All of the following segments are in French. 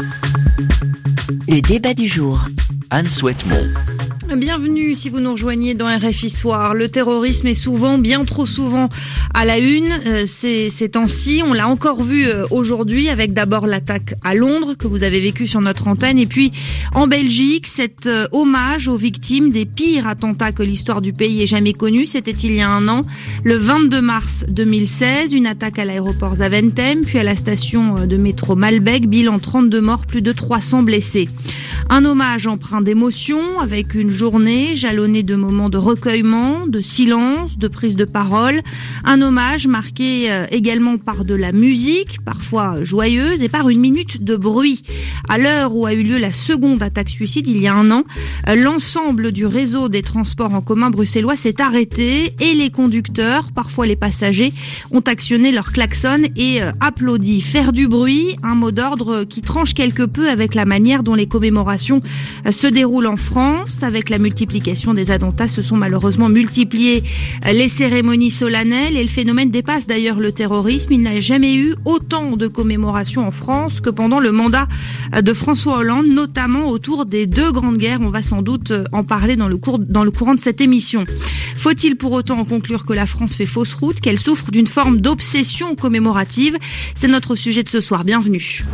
Le débat du jour. Anne Souhaitemont. Bienvenue si vous nous rejoignez dans RFI Soir. Le terrorisme est souvent, bien trop souvent, à la une. Ces temps-ci, on l'a encore vu aujourd'hui avec d'abord l'attaque à Londres que vous avez vécue sur notre antenne et puis en Belgique, cet hommage aux victimes des pires attentats que l'histoire du pays ait jamais connus. C'était il y a un an, le 22 mars 2016, une attaque à l'aéroport Zaventem, puis à la station de métro Malbec, bilan 32 morts, plus de 300 blessés. Un hommage empreint d'émotion avec une journée jalonnée de moments de recueillement, de silence, de prise de parole. Un hommage marqué également par de la musique, parfois joyeuse, et par une minute de bruit. À l'heure où a eu lieu la seconde attaque suicide, il y a un an, l'ensemble du réseau des transports en commun bruxellois s'est arrêté et les conducteurs, parfois les passagers, ont actionné leur klaxon et applaudi. Faire du bruit, un mot d'ordre qui tranche quelque peu avec la manière dont les commémorations se déroulent en France. Avec la multiplication des attentats, se sont malheureusement multipliées les cérémonies solennelles et le phénomène dépasse d'ailleurs le terrorisme. Il n'a jamais eu autant de commémorations en France que pendant le mandat de François Hollande, notamment autour des deux grandes guerres. On va sans doute en parler dans le courant de cette émission. Faut-il pour autant en conclure que la France fait fausse route, qu'elle souffre d'une forme d'obsession commémorative? C'est notre sujet de ce soir. Bienvenue.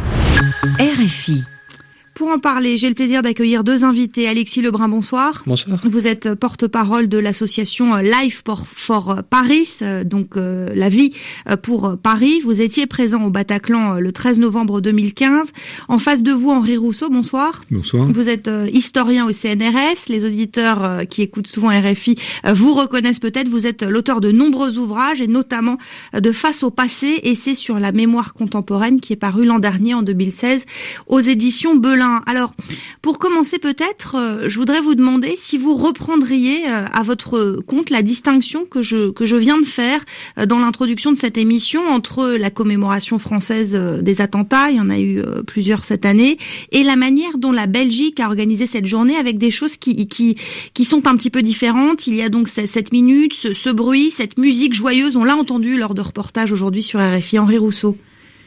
RFI. Pour en parler, j'ai le plaisir d'accueillir deux invités. Alexis Lebrun, bonsoir. Bonsoir. Vous êtes porte-parole de l'association Life for Paris, donc la vie pour Paris. Vous étiez présent au Bataclan le 13 novembre 2015. En face de vous, Henri Rousseau, bonsoir. Bonsoir. Vous êtes historien au CNRS. Les auditeurs qui écoutent souvent RFI vous reconnaissent peut-être. Vous êtes l'auteur de nombreux ouvrages et notamment de Face au passé, essai sur la mémoire contemporaine qui est paru l'an dernier en 2016 aux éditions Belin. Alors, pour commencer peut-être, je voudrais vous demander si vous reprendriez à votre compte la distinction que je viens de faire dans l'introduction de cette émission entre la commémoration française des attentats, il y en a eu plusieurs cette année, et la manière dont la Belgique a organisé cette journée avec des choses qui sont un petit peu différentes. Il y a donc cette minute, ce bruit, cette musique joyeuse, on l'a entendu lors de reportages aujourd'hui sur RFI. Henri Rousseau.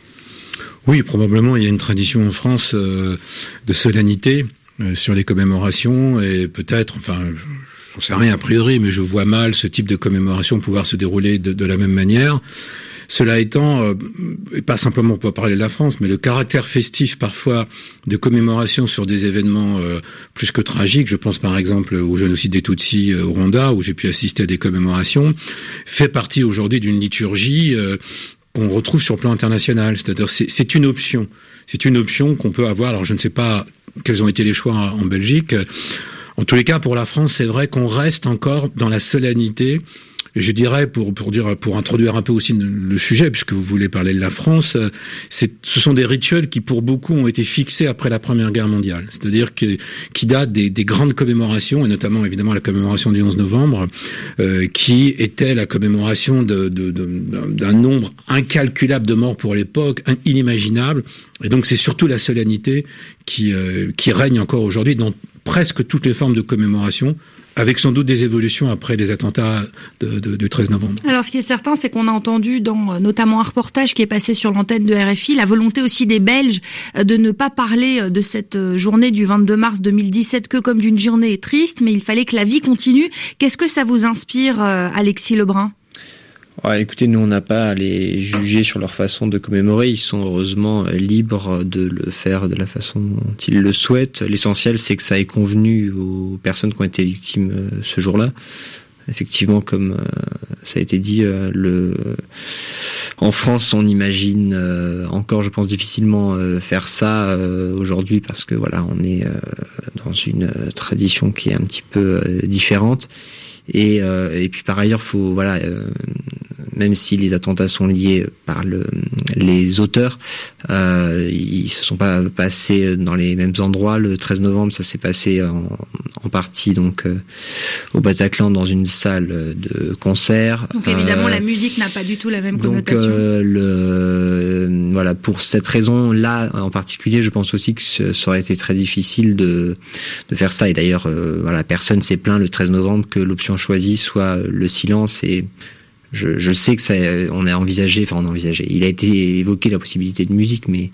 Oui, probablement, il y a une tradition en France de solennité sur les commémorations et peut-être, j'en sais rien a priori, mais je vois mal ce type de commémoration pouvoir se dérouler de la même manière. Cela étant, et pas simplement pour parler de la France, mais le caractère festif parfois de commémoration sur des événements plus que tragiques, je pense par exemple au génocide des Tutsis au Rwanda, où j'ai pu assister à des commémorations, fait partie aujourd'hui d'une liturgie qu'on retrouve sur le plan international. C'est-à-dire, c'est une option. C'est une option qu'on peut avoir. Alors, je ne sais pas quels ont été les choix en Belgique. En tous les cas, pour la France, c'est vrai qu'on reste encore dans la solennité. Et je dirais, pour introduire un peu aussi le sujet, puisque vous voulez parler de la France, ce sont des rituels qui, pour beaucoup, ont été fixés après la Première Guerre mondiale. C'est-à-dire qui datent des grandes commémorations, et notamment, évidemment, la commémoration du 11 novembre, qui était la commémoration d'un nombre incalculable de morts pour l'époque, inimaginable. Et donc, c'est surtout la solennité qui règne encore aujourd'hui dans presque toutes les formes de commémoration, avec sans doute des évolutions après les attentats du 13 novembre. Alors, ce qui est certain, c'est qu'on a entendu dans notamment un reportage qui est passé sur l'antenne de RFI, la volonté aussi des Belges de ne pas parler de cette journée du 22 mars 2017 que comme d'une journée triste, mais il fallait que la vie continue. Qu'est-ce que ça vous inspire, Alexis Lebrun ? Ouais, écoutez, nous on n'a pas à les juger sur leur façon de commémorer, ils sont heureusement libres de le faire de la façon dont ils le souhaitent. L'essentiel c'est que ça ait convenu aux personnes qui ont été victimes ce jour-là. Effectivement, comme ça a été dit, en France on imagine encore, je pense, difficilement faire ça aujourd'hui parce que voilà, on est dans une tradition qui est un petit peu différente. Et puis par ailleurs, même si les attentats sont liés par les auteurs, ils se sont pas passés dans les mêmes endroits. Le 13 novembre, ça s'est passé en partie donc au Bataclan dans une salle de concert. Donc évidemment, la musique n'a pas du tout la même connotation. Voilà, pour cette raison-là en particulier, je pense aussi que ça aurait été très difficile de faire ça. Et d'ailleurs, personne s'est plaint le 13 novembre que l'option choisie soit le silence. Et je sais que on a envisagé. Il a été évoqué la possibilité de musique, mais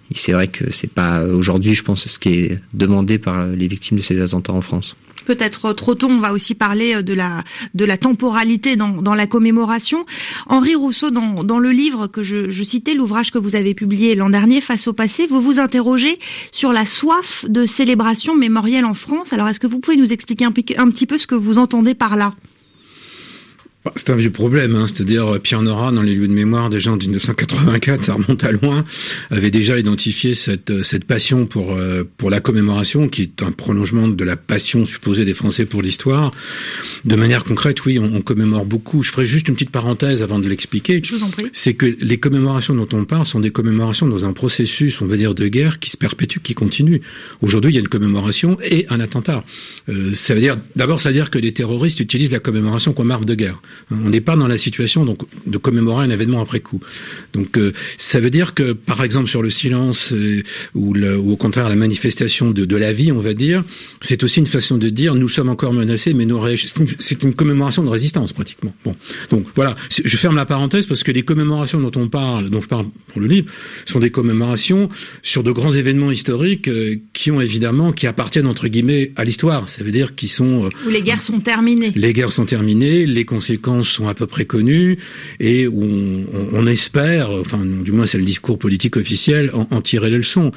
c'est vrai que c'est pas aujourd'hui, je pense, ce qui est demandé par les victimes de ces attentats en France. Peut-être trop tôt, on va aussi parler de la temporalité dans la commémoration. Henri Rousseau, dans le livre que je citais, l'ouvrage que vous avez publié l'an dernier, Face au passé, vous vous interrogez sur la soif de célébration mémorielle en France. Alors, est-ce que vous pouvez nous expliquer un petit peu ce que vous entendez par là ? C'est un vieux problème, c'est-à-dire Pierre Nora, dans les lieux de mémoire déjà en 1984, ça remonte à loin, avait déjà identifié cette passion pour la commémoration, qui est un prolongement de la passion supposée des Français pour l'histoire. De manière concrète, oui, on commémore beaucoup. Je ferai juste une petite parenthèse avant de l'expliquer. Je vous en prie. C'est que les commémorations dont on parle sont des commémorations dans un processus, on va dire, de guerre qui se perpétue, qui continue. Aujourd'hui, il y a une commémoration et un attentat. Ça veut dire que les terroristes utilisent la commémoration comme arme de guerre. On n'est pas dans la situation donc de commémorer un événement après coup. Donc ça veut dire que par exemple sur le silence ou au contraire la manifestation de la vie, on va dire, c'est aussi une façon de dire nous sommes encore menacés, mais c'est une commémoration de résistance pratiquement. Bon, donc voilà, je ferme la parenthèse parce que les commémorations dont je parle pour le livre, sont des commémorations sur de grands événements historiques qui appartiennent entre guillemets à l'histoire. Ça veut dire qu'ils sont où les guerres sont terminées. Les guerres sont terminées, les conséquences sont à peu près connues et où on espère, enfin du moins c'est le discours politique officiel, en tirer les leçons.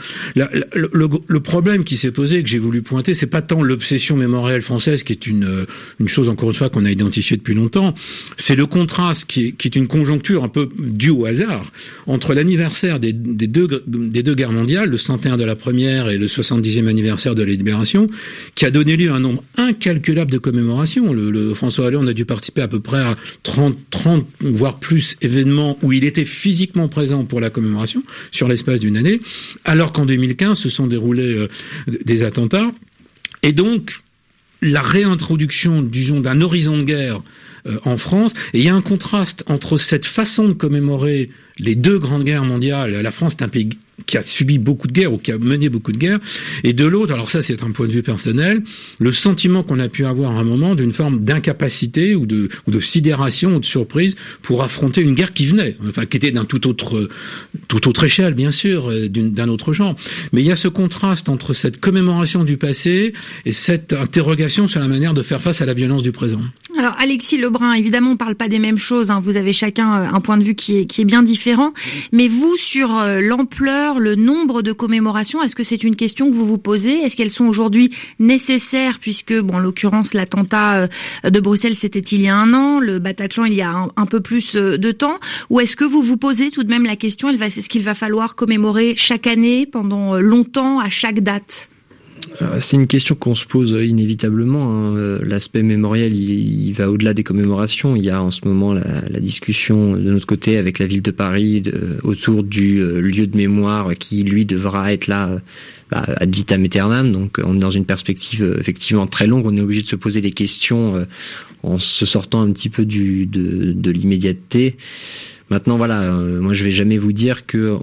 Le problème qui s'est posé et que j'ai voulu pointer, c'est pas tant l'obsession mémorielle française qui est une chose encore une fois qu'on a identifiée depuis longtemps, c'est le contraste qui est une conjoncture un peu due au hasard entre l'anniversaire des deux guerres mondiales, le centenaire de la première et le 70e anniversaire de la Libération, qui a donné lieu à un nombre incalculable de commémorations. François Hollande a dû participer à peu près à 30 voire plus événements où il était physiquement présent pour la commémoration sur l'espace d'une année, alors qu'en 2015 se sont déroulés des attentats. Et donc la réintroduction, disons, d'un horizon de guerre en France, et il y a un contraste entre cette façon de commémorer les deux grandes guerres mondiales. La France est un pays qui a subi beaucoup de guerres ou qui a mené beaucoup de guerres, et de l'autre, alors ça c'est un point de vue personnel, le sentiment qu'on a pu avoir à un moment d'une forme d'incapacité ou de sidération ou de surprise pour affronter une guerre qui venait, enfin qui était d'un toute autre échelle bien sûr, d'un autre genre. Mais il y a ce contraste entre cette commémoration du passé et cette interrogation sur la manière de faire face à la violence du présent. Alors Alexis Lebrun, évidemment on parle pas des mêmes choses, vous avez chacun un point de vue qui est bien différent, mais vous sur l'ampleur, le nombre de commémorations, est-ce que c'est une question que vous vous posez? Est-ce qu'elles sont aujourd'hui nécessaires puisque, en l'occurrence, l'attentat de Bruxelles, c'était il y a 1 an, le Bataclan, il y a un peu plus de temps, ou est-ce que vous vous posez tout de même la question, est-ce qu'il va falloir commémorer chaque année, pendant longtemps, à chaque date? C'est une question qu'on se pose inévitablement. L'aspect mémoriel, il va au-delà des commémorations. Il y a en ce moment la discussion de notre côté avec la ville de Paris autour du lieu de mémoire qui, lui, devra être là ad vitam aeternam. Donc on est dans une perspective effectivement très longue. On est obligé de se poser des questions en se sortant un petit peu de l'immédiateté. Maintenant, voilà, moi je vais jamais vous dire que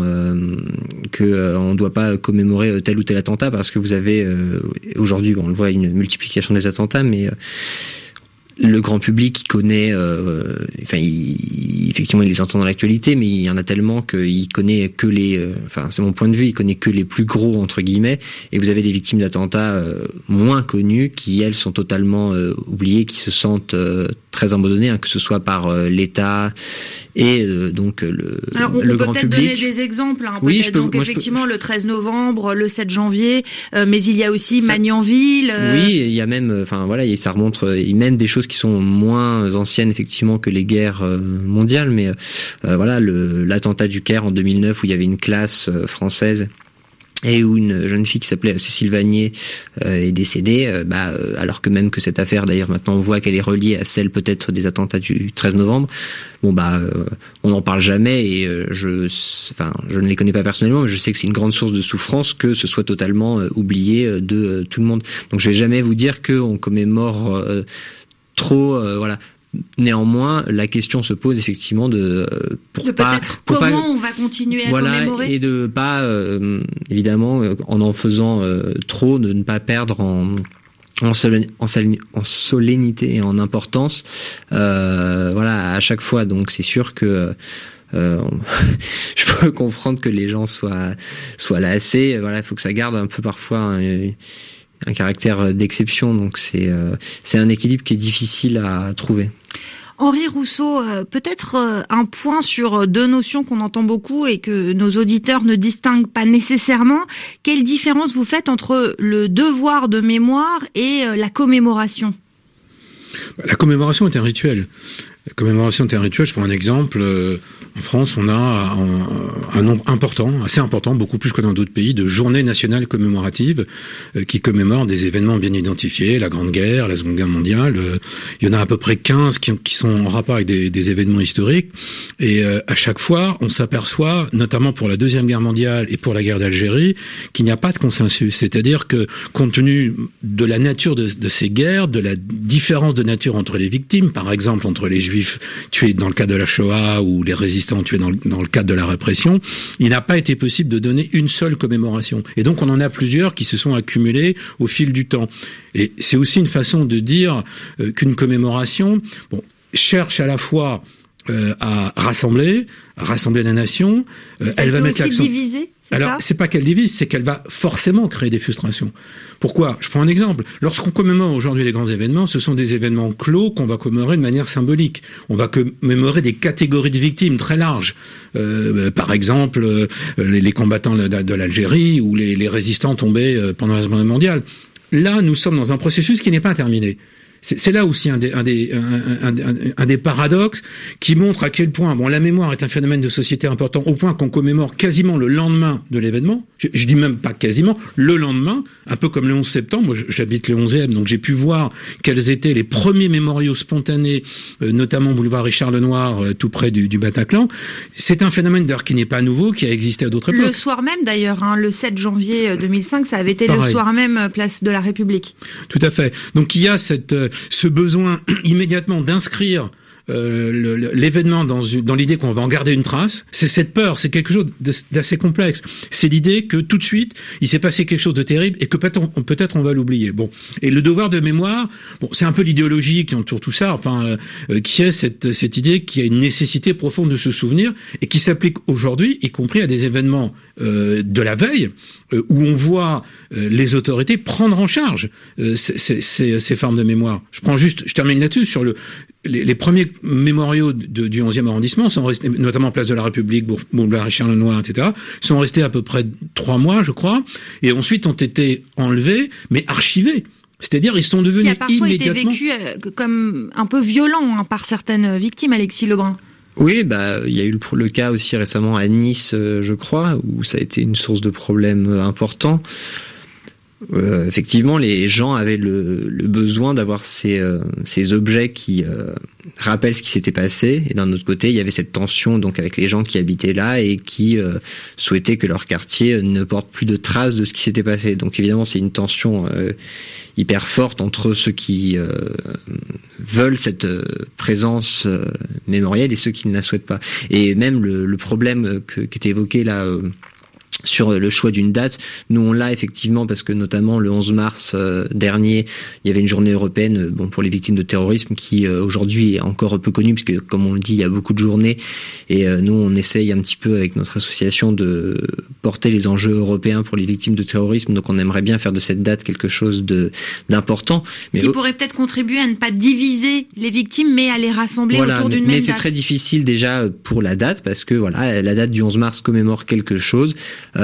on doit pas commémorer tel ou tel attentat parce que vous avez aujourd'hui, on le voit, une multiplication des attentats, mais le grand public il connaît, effectivement il les entend dans l'actualité, mais il y en a tellement qu'il connaît que c'est mon point de vue, il connaît que les plus gros entre guillemets, et vous avez des victimes d'attentats moins connues qui elles sont totalement oubliées, qui se sentent très abandonnées, que ce soit par l'État et donc le grand public. Alors on peut peut-être donner des exemples, oui, effectivement le 13 novembre, le 7 janvier, mais il y a aussi Magnanville. Oui, il y a même, ça remonte, même des choses qui sont moins anciennes effectivement que les guerres mondiales, mais l'attentat du Caire en 2009 où il y avait une classe française et où une jeune fille qui s'appelait Cécile Vanier est décédée, alors que même que cette affaire, d'ailleurs maintenant on voit qu'elle est reliée à celle peut-être des attentats du 13 novembre. On n'en parle jamais et je ne les connais pas personnellement, mais je sais que c'est une grande source de souffrance que ce soit totalement oublié de tout le monde. Donc je vais jamais vous dire qu'on commémore trop, Néanmoins, la question se pose effectivement comment on va continuer à commémorer, et de pas évidemment en faisant trop, de ne pas perdre en solennité et en importance à chaque fois. Donc c'est sûr que je peux comprendre que les gens soient lassés. Voilà, il faut que ça garde un peu parfois un caractère d'exception. Donc c'est un équilibre qui est difficile à trouver. Henri Rousseau, peut-être un point sur deux notions qu'on entend beaucoup et que nos auditeurs ne distinguent pas nécessairement. Quelle différence vous faites entre le devoir de mémoire et la commémoration ? La commémoration est un rituel. La commémoration est un rituel. Je prends un exemple. En France, on a un nombre assez important, beaucoup plus que dans d'autres pays, de journées nationales commémoratives qui commémorent des événements bien identifiés, la Grande Guerre, la Seconde Guerre mondiale. Il y en a à peu près 15 qui sont en rapport avec des événements historiques. Et à chaque fois, on s'aperçoit, notamment pour la Deuxième Guerre mondiale et pour la guerre d'Algérie, qu'il n'y a pas de consensus. C'est-à-dire que, compte tenu de la nature de ces guerres, de la différence de nature entre les victimes, par exemple entre les Juifs tués dans le cadre de la Shoah ou les résistants tués dans le cadre de la répression, il n'a pas été possible de donner une seule commémoration. Et donc on en a plusieurs qui se sont accumulés au fil du temps. Et c'est aussi une façon de dire qu'une commémoration cherche à la fois à rassembler la nation. Elle va mettre l'accent. Diviser, alors, c'est pas qu'elle divise, c'est qu'elle va forcément créer des frustrations. Pourquoi ? Je prends un exemple. Lorsqu'on commémore aujourd'hui les grands événements, ce sont des événements clos qu'on va commémorer de manière symbolique. On va commémorer des catégories de victimes très larges. Par exemple, les combattants de l'Algérie ou les résistants tombés pendant la Seconde Guerre mondiale. Là, nous sommes dans un processus qui n'est pas terminé. C'est là aussi un des paradoxes qui montre à quel point la mémoire est un phénomène de société important au point qu'on commémore quasiment le lendemain de l'événement. Je dis même pas quasiment, le lendemain, un peu comme le 11 septembre. Moi, j'habite le 11e, donc j'ai pu voir quels étaient les premiers mémoriaux spontanés, notamment boulevard Richard Lenoir, tout près du Bataclan. C'est un phénomène d'ailleurs qui n'est pas nouveau, qui a existé à d'autres époques. Le soir même d'ailleurs, le 7 janvier 2005, ça avait été le soir même, place de la République. Tout à fait. Donc il y a ce besoin immédiatement d'inscrire l'événement dans l'idée qu'on va en garder une trace. C'est cette peur, c'est quelque chose d'assez complexe. C'est l'idée que tout de suite, il s'est passé quelque chose de terrible et que peut-être on va l'oublier. Bon, et le devoir de mémoire, c'est un peu l'idéologie qui entoure tout ça, qui est cette idée qu'il y a une nécessité profonde de se souvenir et qui s'applique aujourd'hui, y compris à des événements de la veille, où on voit les autorités prendre en charge ces formes de mémoire. Je termine là-dessus, sur les premiers mémoriaux du 11e arrondissement sont restés, notamment place de la République, boulevard Richard Lenoir, etc., sont restés à peu près 3 mois, je crois, et ensuite ont été enlevés, mais archivés. C'est-à-dire, ils sont devenus immédiatement... Ce qui a parfois été vécu comme un peu violent par certaines victimes, Alexis Lebrun. Oui, il y a eu le cas aussi récemment à Nice, je crois, où ça a été une source de problèmes importants. Effectivement, les gens avaient le besoin d'avoir ces objets qui rappellent ce qui s'était passé. Et d'un autre côté, il y avait cette tension donc avec les gens qui habitaient là et qui souhaitaient que leur quartier ne porte plus de traces de ce qui s'était passé. Donc évidemment, c'est une tension hyper forte entre ceux qui veulent cette présence mémorielle et ceux qui ne la souhaitent pas. Et même le problème qui était évoqué là... sur le choix d'une date, nous on l'a effectivement parce que notamment le 11 mars dernier, il y avait une journée européenne pour les victimes de terrorisme qui aujourd'hui est encore peu connue parce que comme on le dit, il y a beaucoup de journées et nous on essaye un petit peu avec notre association de porter les enjeux européens pour les victimes de terrorisme, donc on aimerait bien faire de cette date quelque chose d'important. Mais qui pourrait peut-être contribuer à ne pas diviser les victimes mais à les rassembler autour d'une même date. Mais c'est très difficile déjà pour la date parce que la date du 11 mars commémore quelque chose.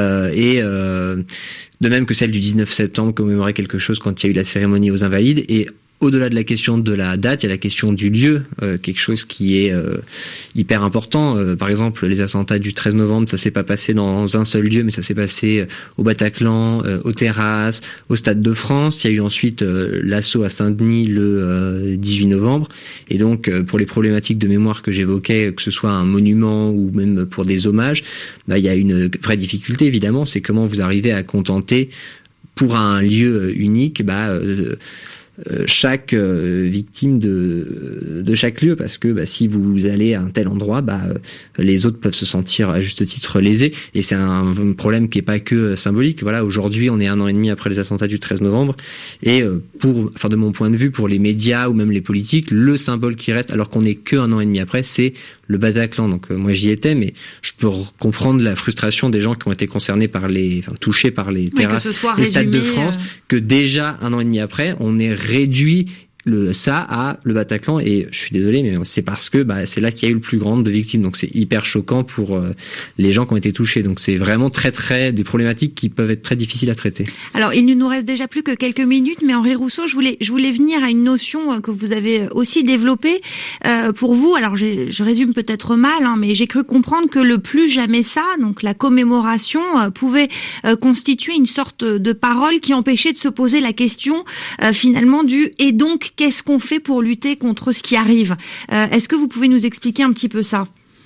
De même que celle du 19 septembre commémorait quelque chose quand il y a eu la cérémonie aux Invalides. Et au-delà de la question de la date, il y a la question du lieu, quelque chose qui est hyper important. Par exemple, les attentats du 13 novembre, ça s'est pas passé dans un seul lieu, mais ça s'est passé au Bataclan, aux Terrasses, au Stade de France. Il y a eu ensuite l'assaut à Saint-Denis le 18 novembre. Et donc, pour les problématiques de mémoire que j'évoquais, que ce soit un monument ou même pour des hommages, il y a une vraie difficulté, évidemment, c'est comment vous arrivez à contenter pour un lieu unique, chaque victime de chaque lieu, parce que si vous allez à un tel endroit, les autres peuvent se sentir à juste titre lésés, et c'est un problème qui est pas que symbolique. Voilà, aujourd'hui on est 1 an et demi après les attentats du 13 novembre, et de mon point de vue, pour les médias ou même les politiques, le symbole qui reste, alors qu'on est que 1 an et demi après, c'est le Bataclan. Donc moi j'y étais, mais je peux comprendre la frustration des gens qui ont été concernés touchés par les terrasses des Stades de France, que déjà 1 an et demi après, on ait réduit ça à le Bataclan, et je suis désolé, mais c'est parce que c'est là qu'il y a eu le plus grand nombre de victimes, donc c'est hyper choquant pour les gens qui ont été touchés. Donc c'est vraiment très des problématiques qui peuvent être très difficiles à traiter. Alors il ne nous reste déjà plus que quelques minutes, mais Henri Rousseau, je voulais venir à une notion que vous avez aussi développée pour vous. Alors je résume peut-être mal, mais j'ai cru comprendre que le plus jamais ça, donc la commémoration, pouvait constituer une sorte de parole qui empêchait de se poser la question finalement du « et donc qu'est-ce qu'on fait pour lutter contre ce qui arrive ?» Est-ce que vous pouvez nous expliquer un petit peu ça ?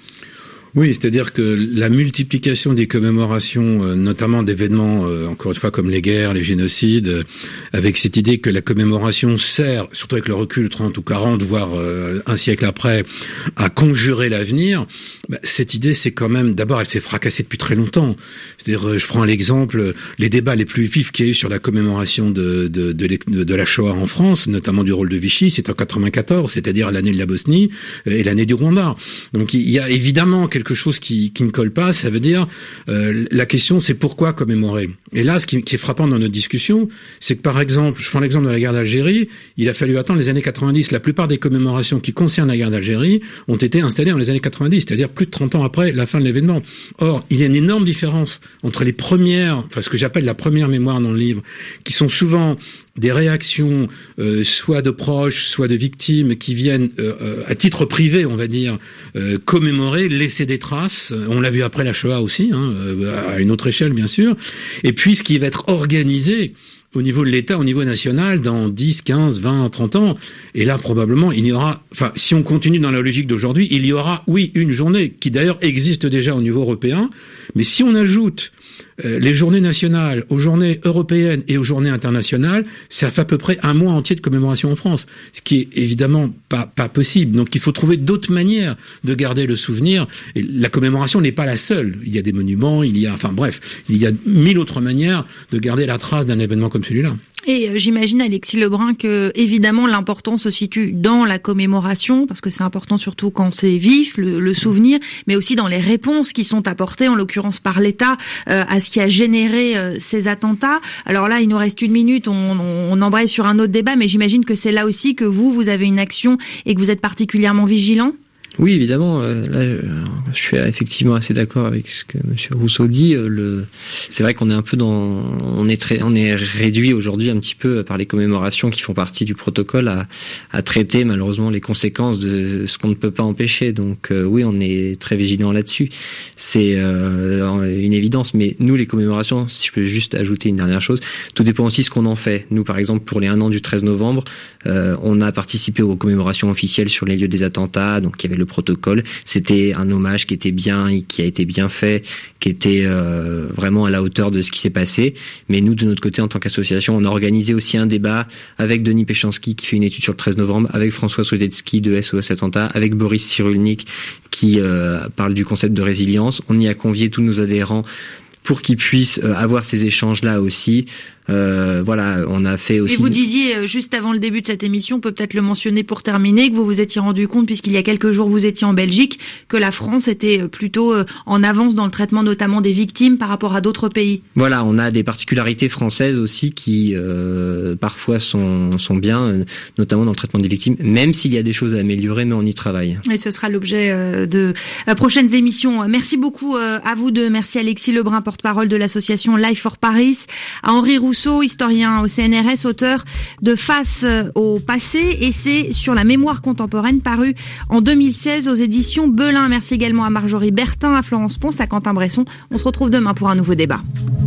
Oui, c'est-à-dire que la multiplication des commémorations, notamment d'événements, encore une fois, comme les guerres, les génocides, avec cette idée que la commémoration sert, surtout avec le recul 30 ou 40, voire un siècle après, à conjurer l'avenir, cette idée, c'est quand même, d'abord, elle s'est fracassée depuis très longtemps. C'est-à-dire, je prends l'exemple, les débats les plus vifs qu'il y a eu sur la commémoration de la Shoah en France, notamment du rôle de Vichy, c'est en 94, c'est-à-dire l'année de la Bosnie et l'année du Rwanda. Donc, il y a évidemment quelque chose qui ne colle pas. Ça veut dire, la question, c'est pourquoi commémorer. Et là, ce qui est frappant dans notre discussion, c'est que, par exemple, je prends l'exemple de la guerre d'Algérie, il a fallu attendre les années 90. La plupart des commémorations qui concernent la guerre d'Algérie ont été installées dans les années 90, c'est-à-dire plus de 30 ans après la fin de l'événement. Or, il y a une énorme différence entre les premières, ce que j'appelle la première mémoire dans le livre, qui sont souvent des réactions, soit de proches, soit de victimes, qui viennent à titre privé, on va dire, commémorer, laisser des traces. On l'a vu après la Shoah aussi, à une autre échelle bien sûr. Et puis ce qui va être organisé au niveau de l'État, au niveau national, dans 10, 15, 20, 30 ans. Et là, probablement, il y aura, si on continue dans la logique d'aujourd'hui, il y aura, oui, une journée, qui d'ailleurs existe déjà au niveau européen. Mais si on ajoute les journées nationales aux journées européennes et aux journées internationales, ça fait à peu près un mois entier de commémoration en France. Ce qui est évidemment pas possible. Donc il faut trouver d'autres manières de garder le souvenir. Et la commémoration n'est pas la seule. Il y a des monuments, il y a 1000 autres manières de garder la trace d'un événement comme celui-là. Et j'imagine, Alexis Lebrun, que évidemment l'important se situe dans la commémoration, parce que c'est important surtout quand c'est vif, le souvenir, mais aussi dans les réponses qui sont apportées, en l'occurrence par l'État, à ce qui a généré ces attentats. Alors là, il nous reste 1 minute, on embraye sur un autre débat, mais j'imagine que c'est là aussi que vous avez une action et que vous êtes particulièrement vigilant. Oui, évidemment. Là, je suis effectivement assez d'accord avec ce que Monsieur Rousseau dit. C'est vrai qu'on est un peu on est réduit aujourd'hui un petit peu par les commémorations qui font partie du protocole à traiter malheureusement les conséquences de ce qu'on ne peut pas empêcher. Donc oui, on est très vigilant là-dessus. C'est une évidence. Mais nous, les commémorations, si je peux juste ajouter une dernière chose, tout dépend aussi de ce qu'on en fait. Nous, par exemple, pour les 1 an du 13 novembre, on a participé aux commémorations officielles sur les lieux des attentats. Donc il y avait le protocole, c'était un hommage qui a été bien fait, qui était vraiment à la hauteur de ce qui s'est passé. Mais nous, de notre côté, en tant qu'association, on a organisé aussi un débat avec Denis Péchanski, qui fait une étude sur le 13 novembre, avec François Sodetsky de SOS Attentat, avec Boris Cyrulnik, qui parle du concept de résilience. On y a convié tous nos adhérents pour qu'ils puissent avoir ces échanges-là aussi. On a fait aussi... Et vous disiez, juste avant le début de cette émission, on peut peut-être le mentionner pour terminer, que vous vous étiez rendu compte, puisqu'il y a quelques jours vous étiez en Belgique, que la France était plutôt en avance dans le traitement notamment des victimes par rapport à d'autres pays. Voilà, on a des particularités françaises aussi qui parfois sont bien, notamment dans le traitement des victimes, même s'il y a des choses à améliorer, mais on y travaille. Et ce sera l'objet de prochaines émissions. Merci beaucoup à vous deux. Merci Alexis Lebrun, porte-parole de l'association Life for Paris, à Henri Rousseau, historien au CNRS, auteur de Face au passé, et c'est sur la mémoire contemporaine, paru en 2016 aux éditions Belin. Merci également à Marjorie Bertin, à Florence Pons, à Quentin Bresson. On se retrouve demain pour un nouveau débat.